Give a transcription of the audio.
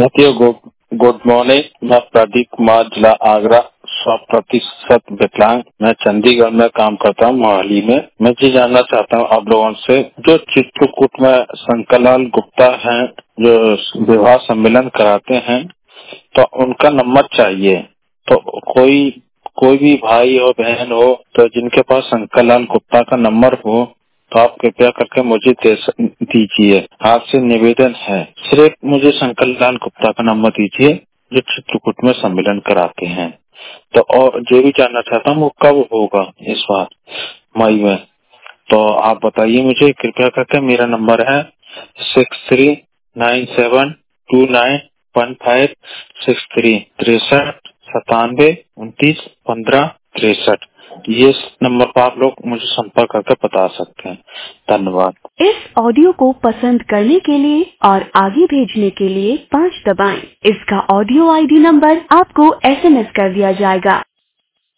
साथियों good morning. मैं प्रदीप कुमार, जिला आगरा, 100% विकलांग। मैं चंडीगढ़ में काम करता हूँ, मोहाली में। मैं ये जानना चाहता हूँ आप लोगों से, जो चित्रकूट में शंकरलाल गुप्ता हैं, जो विवाह सम्मेलन कराते हैं, तो उनका नंबर चाहिए। तो कोई भी भाई हो, बहन हो, तो जिनके पास शंकरलाल गुप्ता का नंबर हो, तो आप कृपया करके मुझे दीजिए। आपसे निवेदन है, सिर्फ मुझे शंकरलाल गुप्ता का नंबर दीजिए, जो चित्रकूट में सम्मेलन कराते हैं। तो और जो भी जानना चाहता हूँ, वो कब होगा इस बार, मई में। तो आप बताइए मुझे कृपया करके। मेरा नंबर है 6397291563, 6397291563। ये नंबर पर आप लोग मुझे संपर्क करके बता सकते हैं। धन्यवाद। इस ऑडियो को पसंद करने के लिए और आगे भेजने के लिए 5 दबाएं। इसका ऑडियो आईडी नंबर आपको SMS कर दिया जाएगा।